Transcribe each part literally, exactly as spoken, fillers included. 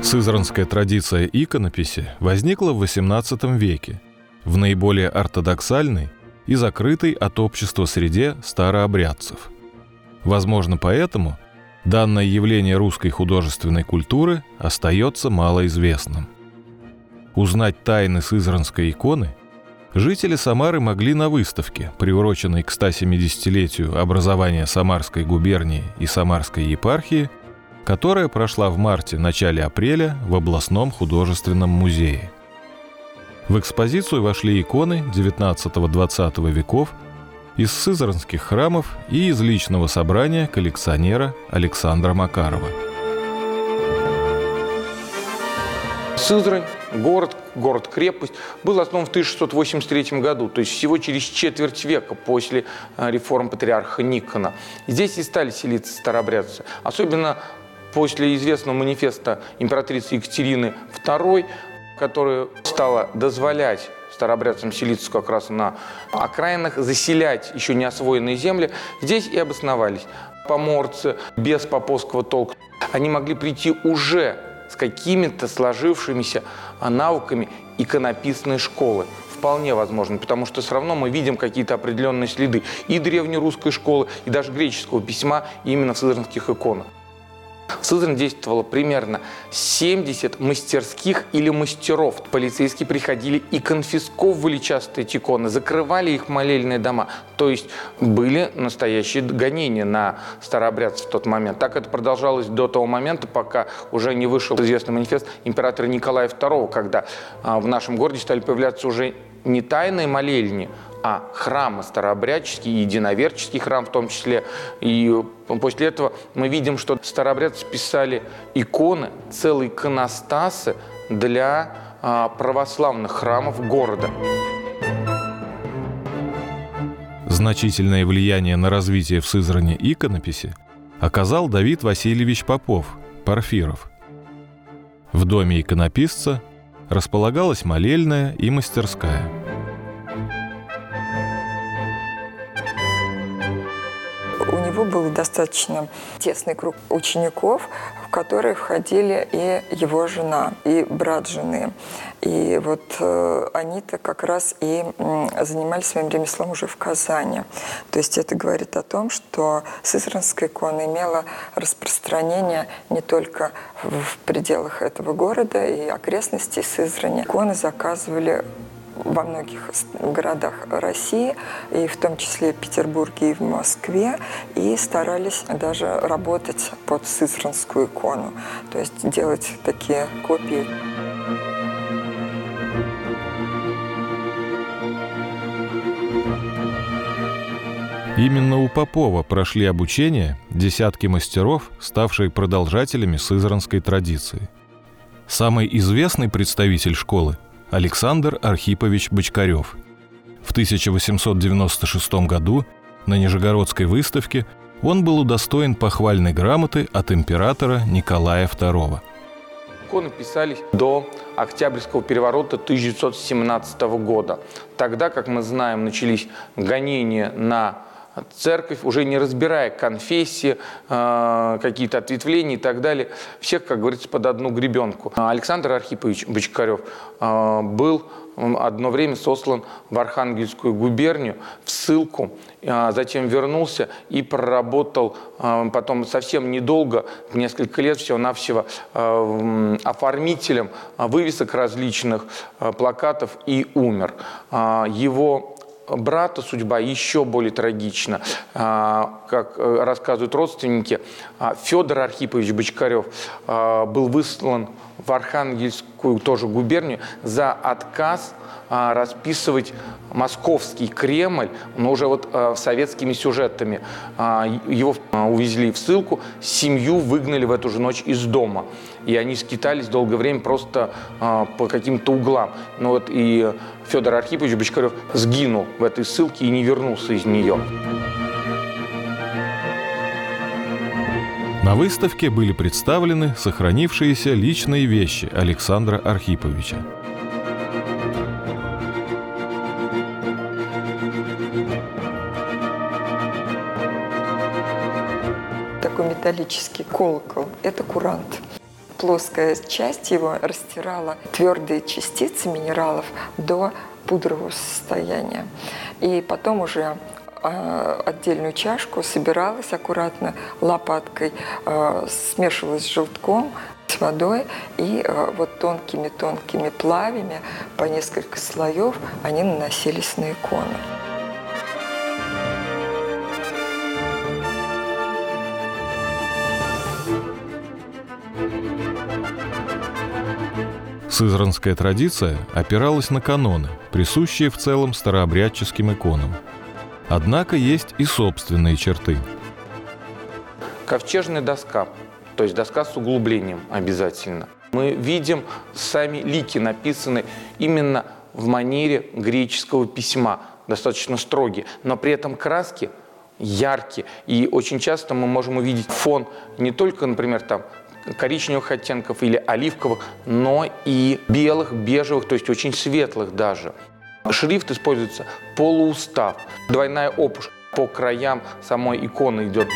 Сызранская традиция иконописи возникла в восемнадцатом веке в наиболее ортодоксальной и закрытой от общества среде старообрядцев. Возможно, поэтому данное явление русской художественной культуры остается малоизвестным. Узнать тайны сызранской иконы жители Самары могли на выставке, приуроченной к стосемидесятилетию образования Самарской губернии и Самарской епархии, которая прошла в марте-начале апреля в областном художественном музее. В экспозицию вошли иконы девятнадцатого-двадцатого веков из сызранских храмов и из личного собрания коллекционера Александра Макарова. Сызрань, город, город-крепость, был основан в тысяча шестьсот восемьдесят третьем году, то есть всего через четверть века после реформ патриарха Никона. Здесь и стали селиться старообрядцы, особенно после известного манифеста императрицы Екатерины второй, которая стала дозволять старообрядцам селиться как раз на окраинах, заселять еще не освоенные земли. Здесь и обосновались поморцы без поповского толка. Они могли прийти уже с какими-то сложившимися навыками иконописной школы. Вполне возможно, потому что все равно мы видим какие-то определенные следы и древнерусской школы, и даже греческого письма именно в сызранских иконах. В Сызрани действовало примерно семьдесят мастерских или мастеров. Полицейские приходили и конфисковывали часто эти иконы, закрывали их молельные дома. То есть были настоящие гонения на старообрядцев в тот момент. Так это продолжалось до того момента, пока уже не вышел известный манифест императора Николая второго, когда в нашем городе стали появляться уже не тайные молельни, а храмы старообрядческие, единоверческий храм в том числе. И после этого мы видим, что старообрядцы писали иконы, целые иконостасы для а, православных храмов города. Значительное влияние на развитие в Сызрани иконописи оказал Давид Васильевич Попов, Порфиров. В доме иконописца располагалась молельная и мастерская. У него был достаточно тесный круг учеников, в которые входили и его жена, и брат жены. И вот э, они-то как раз и э, занимались своим ремеслом уже в Казани. То есть это говорит о том, что сызранская икона имела распространение не только в пределах этого города и окрестностей Сызрани. Иконы заказывали во многих городах России, и в том числе в Петербурге и в Москве, и старались даже работать под сызранскую икону, то есть делать такие копии. Именно у Попова прошли обучение десятки мастеров, ставшие продолжателями сызранской традиции. Самый известный представитель школы – Александр Архипович Бочкарев. В тысяча восемьсот девяносто шестом году на Нижегородской выставке он был удостоен похвальной грамоты от императора Николая второго. Иконы писались до Октябрьского переворота тысяча девятьсот семнадцатого года. Тогда, как мы знаем, начались гонения на церковь, уже не разбирая конфессии, э, какие-то ответвления и так далее. Всех, как говорится, под одну гребенку. Александр Архипович Бочкарев э, был одно время сослан в Архангельскую губернию, в ссылку, э, затем вернулся и проработал э, потом совсем недолго, несколько лет всего-навсего, э, оформителем вывесок различных, э, плакатов и умер. Э, его брата судьба еще более трагична. Как рассказывают родственники, Федор Архипович Бочкарев был выслан в Архангельскую тоже губернию за отказ расписывать московский Кремль, но уже вот советскими сюжетами. Его увезли в ссылку, семью выгнали в эту же ночь из дома. И они скитались долгое время просто по каким-то углам. Но вот и Федор Архипович Бочкарев сгинул в этой ссылке и не вернулся из нее. На выставке были представлены сохранившиеся личные вещи Александра Архиповича. Такой металлический колокол – это курант. плоская часть его растирала твердые частицы минералов до пудрового состояния. И потом уже отдельную чашку собиралась аккуратно лопаткой, смешивалась с желтком, с водой, и вот тонкими-тонкими плавями по несколько слоев они наносились на икону. Сызранская традиция опиралась на каноны, присущие в целом старообрядческим иконам. Однако есть и собственные черты. Ковчежная доска, то есть доска с углублением обязательно. Мы видим, сами лики написаны именно в манере греческого письма, достаточно строгие, но при этом краски яркие. И очень часто мы можем увидеть фон не только, например, там, коричневых оттенков или оливковых, но и белых, бежевых, то есть очень светлых даже. Шрифт используется полуустав, двойная опушка по краям самой иконы идет.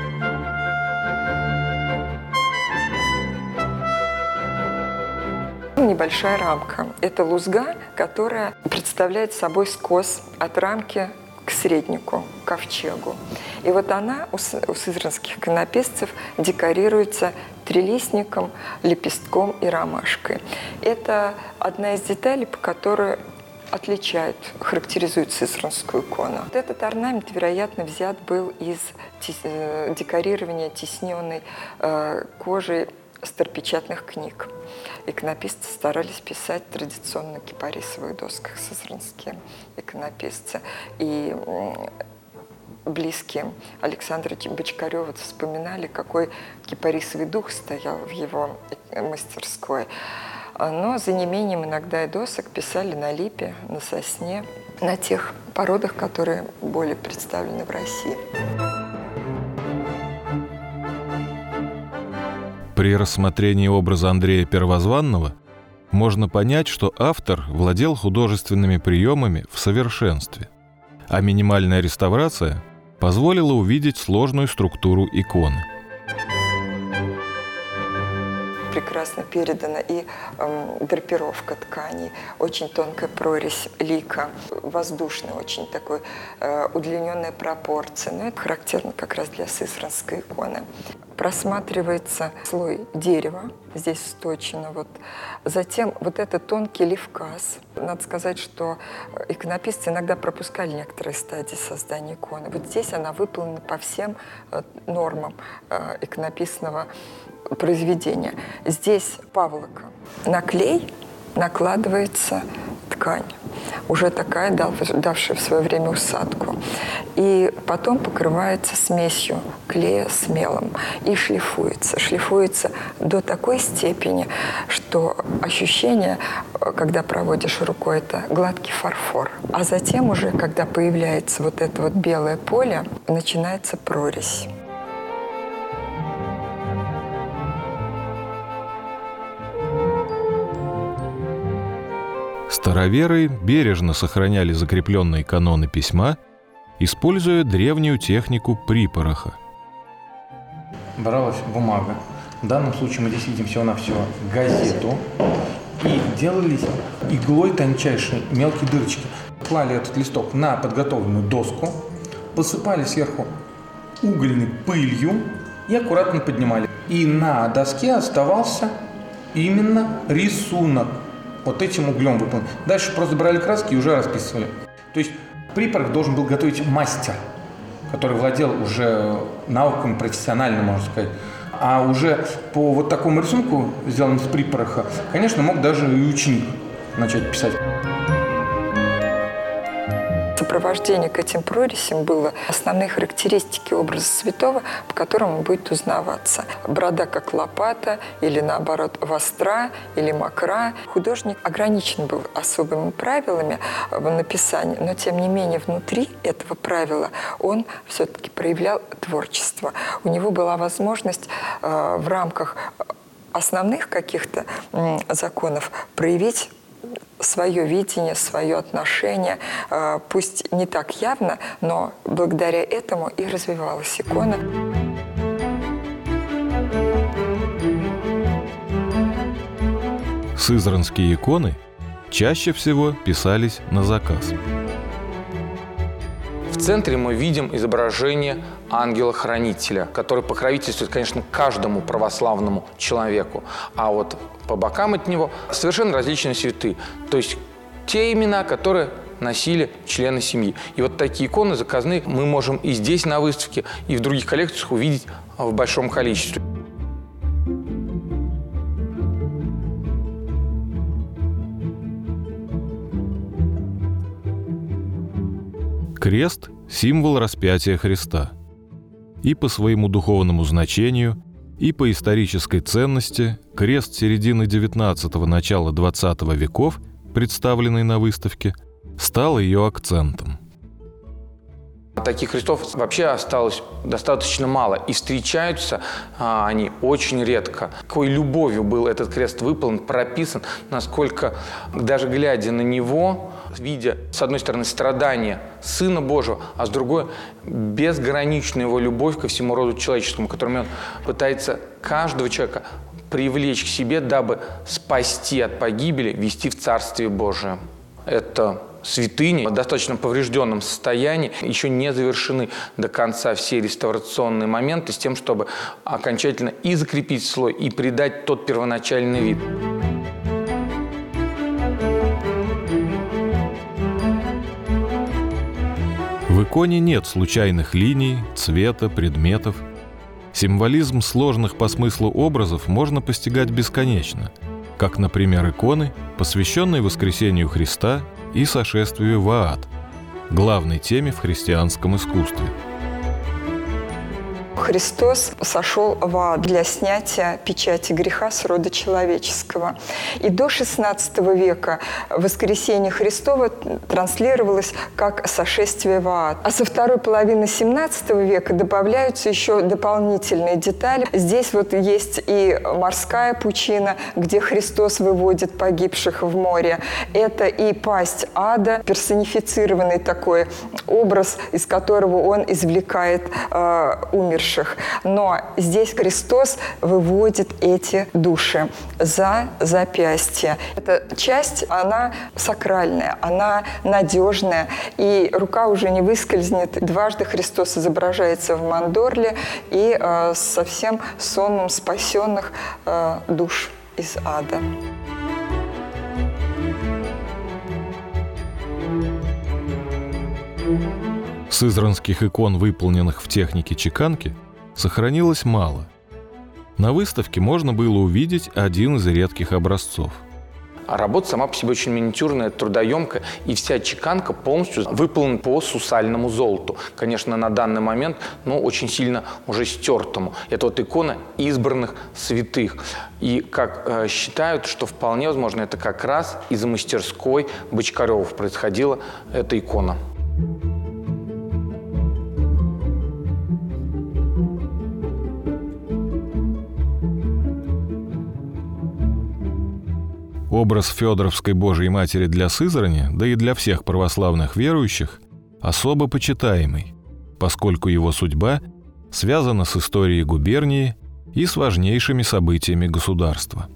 Небольшая рамка. Это лузга, которая представляет собой скос от рамки к среднику, к ковчегу. И вот она у сызранских иконописцев декорируется трилистником, лепестком и ромашкой. Это одна из деталей, по которой отличает, характеризует сызранскую икону. Вот этот орнамент, вероятно, взят был из декорирования тисненной кожей старопечатных книг. Иконописцы старались писать традиционно на кипарисовых досках, сызранские иконописцы. И близкие Александра Бочкарева вспоминали, какой кипарисовый дух стоял в его мастерской. Но за неимением иногда и досок писали на липе, на сосне, на тех породах, которые более представлены в России. При рассмотрении образа Андрея Первозванного можно понять, что автор владел художественными приемами в совершенстве, а минимальная реставрация позволила увидеть сложную структуру иконы. Прекрасно передана и э, драпировка тканей, очень тонкая прорезь лика, воздушная очень такой э, удлиненная пропорция. Но это характерно как раз для сызранской иконы. Просматривается слой дерева, здесь сточено. Вот. Затем вот этот тонкий лифказ. Надо сказать, что иконописцы иногда пропускали некоторые стадии создания иконы. Вот здесь она выполнена по всем э, нормам э, иконописного произведения. Здесь павлока. На клей накладывается ткань, уже такая, давшая в свое время усадку. И потом покрывается смесью клея с мелом и шлифуется. Шлифуется до такой степени, что ощущение, когда проводишь рукой, это гладкий фарфор. А затем уже, когда появляется вот это вот белое поле, начинается прорезь. Староверы бережно сохраняли закрепленные каноны письма, используя древнюю технику припороха. Бралась бумага. В данном случае мы здесь видим всего-навсего газету. И делались иглой тончайшие мелкие дырочки. Клали этот листок на подготовленную доску, посыпали сверху угольной пылью и аккуратно поднимали. И на доске оставался именно рисунок. Вот этим углем выполнен. Дальше просто брали краски и уже расписывали. То есть припорох должен был готовить мастер, который владел уже навыками профессионально, можно сказать. А уже по вот такому рисунку, сделанному с припороха, конечно, мог даже и ученик начать писать. Сопровождение к этим прорезям было основные характеристики образа святого, по которым он будет узнаваться. Борода как лопата, или наоборот востра, или мокра. Художник ограничен был особыми правилами в написании, но тем не менее внутри этого правила он все-таки проявлял творчество. У него была возможность э, в рамках основных каких-то э, законов проявить свое видение, свое отношение, пусть не так явно, но благодаря этому и развивалась икона. Сызранские иконы чаще всего писались на заказ. В центре мы видим изображение ангела-хранителя, который покровительствует, конечно, каждому православному человеку. А вот по бокам от него совершенно различные святые. То есть те имена, которые носили члены семьи. И вот такие иконы заказные мы можем и здесь на выставке, и в других коллекциях увидеть в большом количестве. Крест – символ распятия Христа. И по своему духовному значению, и по исторической ценности крест середины девятнадцатого – начала двадцатого веков, представленный на выставке, стал ее акцентом. Таких крестов вообще осталось достаточно мало, и встречаются а, они очень редко. Какой любовью был этот крест выполнен, прописан, насколько, даже глядя на него, видя, с одной стороны, страдания Сына Божьего, а с другой – безграничную его любовь ко всему роду человеческому, которым он пытается каждого человека привлечь к себе, дабы спасти от погибели, ввести в Царствие Божие. Это святыни в достаточно поврежденном состоянии, еще не завершены до конца все реставрационные моменты с тем, чтобы окончательно и закрепить слой, и придать тот первоначальный вид. В иконе нет случайных линий, цвета, предметов. Символизм сложных по смыслу образов можно постигать бесконечно, как, например, иконы, посвященные воскресению Христа и сошествию в ад, главной теме в христианском искусстве. Христос сошел в ад для снятия печати греха с рода человеческого. И до шестнадцатого века воскресение Христово транслировалось как сошествие в ад. А со второй половины семнадцатого века добавляются еще дополнительные детали. Здесь вот есть и морская пучина, где Христос выводит погибших в море. Это и пасть ада, персонифицированный такой образ, из которого он извлекает э, умерших. Но здесь Христос выводит эти души за запястье. Эта часть, она сакральная, она надежная, и рука уже не выскользнет. Дважды Христос изображается в мандорле и э, совсем сонмом спасенных э, душ из ада. Сызранских икон, выполненных в технике чеканки, сохранилось мало. На выставке можно было увидеть один из редких образцов. А работа сама по себе очень миниатюрная, трудоемкая, и вся чеканка полностью выполнена по сусальному золоту. Конечно, на данный момент, но очень сильно уже стертому. Это вот икона избранных святых. И как э, считают, что вполне возможно, это как раз из мастерской Бочкаревых происходила эта икона. Образ Федоровской Божией Матери для Сызрани, да и для всех православных верующих, особо почитаемый, поскольку его судьба связана с историей губернии и с важнейшими событиями государства.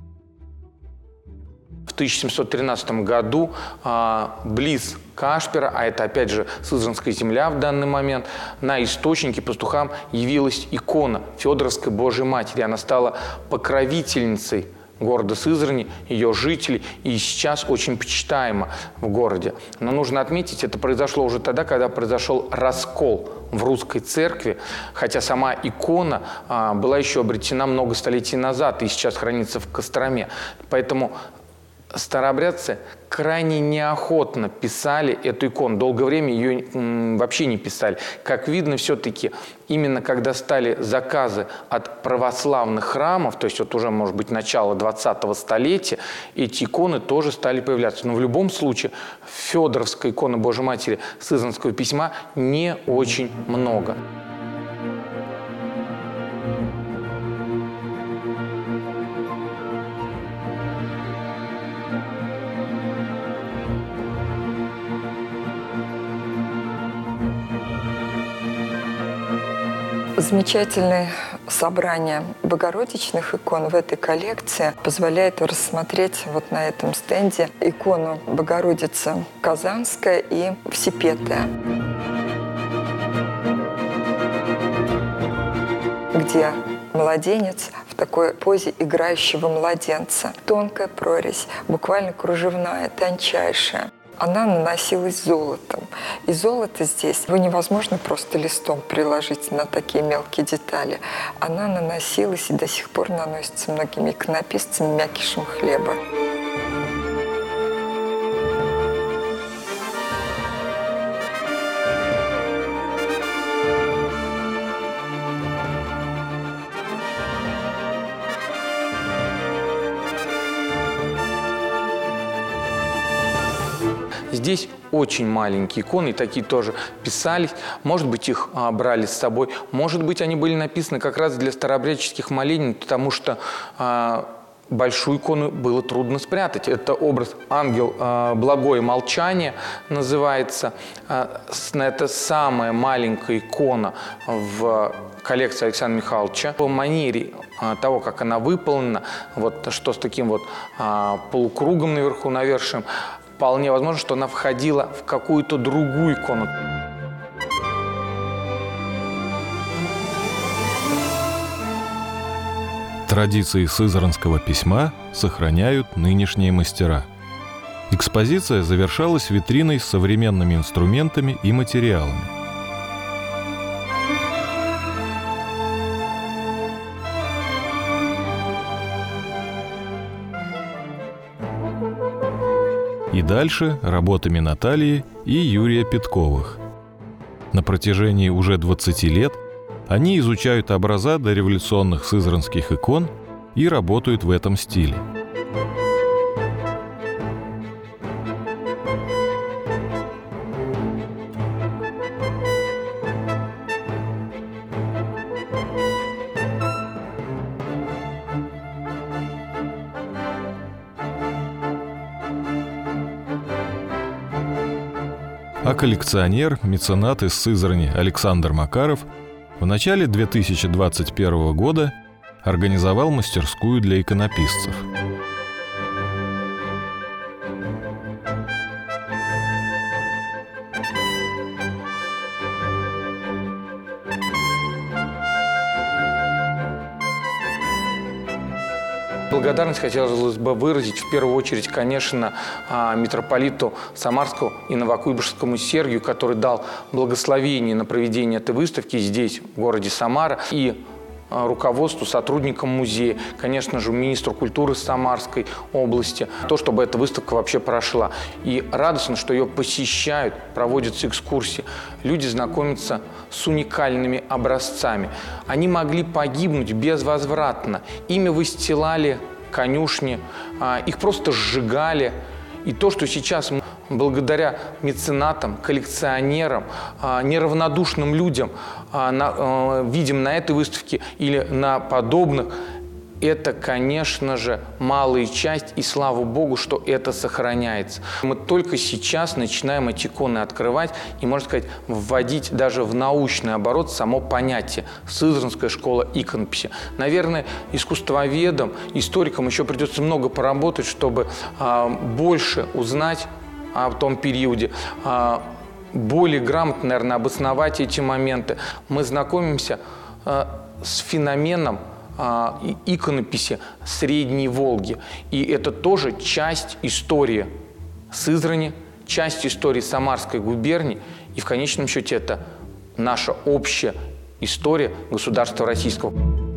В тысяча семьсот тринадцатом году а, близ Кашпера, а это опять же Сызранская земля в данный момент, на источнике пастухам явилась икона Федоровской Божией Матери. Она стала покровительницей города Сызрани, ее жителей, и сейчас очень почитаема в городе. Но нужно отметить, это произошло уже тогда, когда произошел раскол в русской церкви, хотя сама икона а, была еще обретена много столетий назад и сейчас хранится в Костроме. Поэтому старообрядцы крайне неохотно писали эту икону. Долгое время ее м, вообще не писали. Как видно, все-таки именно когда стали заказы от православных храмов, то есть вот уже, может быть, начало двадцатого столетия, эти иконы тоже стали появляться. Но в любом случае Федоровской иконы Божией Матери Сызранского письма не очень много. Замечательное собрание богородичных икон в этой коллекции позволяет рассмотреть вот на этом стенде икону Богородицы Казанская и Всепетая, где младенец в такой позе играющего младенца. Тонкая прорезь, буквально кружевная, тончайшая. Она наносилась золотом. И золото здесь его невозможно просто листом приложить на такие мелкие детали. Она наносилась и до сих пор наносится многими иконописцами мякишем хлеба. Здесь очень маленькие иконы, и такие тоже писались. Может быть, их а, брали с собой. Может быть, они были написаны как раз для старообрядческих молений, потому что а, большую икону было трудно спрятать. Это образ «Ангел а, благое молчание» называется. А, это самая маленькая икона в коллекции Александра Михайловича. По манере а, того, как она выполнена, вот что с таким вот а, полукругом наверху, навершием, вполне возможно, что она входила в какую-то другую икону. Традиции сызранского письма сохраняют нынешние мастера. Экспозиция завершалась витриной с современными инструментами и материалами. И дальше работами Натальи и Юрия Петковых. На протяжении уже двадцати лет они изучают образа дореволюционных сызранских икон и работают в этом стиле. А коллекционер, меценат из Сызрани Александр Макаров в начале две тысячи двадцать первого года организовал мастерскую для иконописцев. Благодарность хотелось бы выразить в первую очередь, конечно, митрополиту Самарскому и Новокуйбышевскому Сергию, который дал благословение на проведение этой выставки здесь, в городе Самара, и руководству, сотрудникам музея, конечно же, министру культуры Самарской области, то, чтобы эта выставка вообще прошла. И радостно, что ее посещают, проводятся экскурсии, люди знакомятся с уникальными образцами. Они могли погибнуть безвозвратно, ими выстилали конюшни, их просто сжигали. И то, что сейчас мы, благодаря меценатам, коллекционерам, неравнодушным людям видим на этой выставке или на подобных, это, конечно же, малая часть, и слава Богу, что это сохраняется. Мы только сейчас начинаем эти иконы открывать и, можно сказать, вводить даже в научный оборот само понятие «Сызранская школа иконописи». Наверное, искусствоведам, историкам еще придется много поработать, чтобы а, больше узнать о том периоде, а, более грамотно, наверное, обосновать эти моменты. Мы знакомимся а, с феноменом иконописи Средней Волги. И это тоже часть истории Сызрани, часть истории Самарской губернии. И в конечном счете это наша общая история государства российского.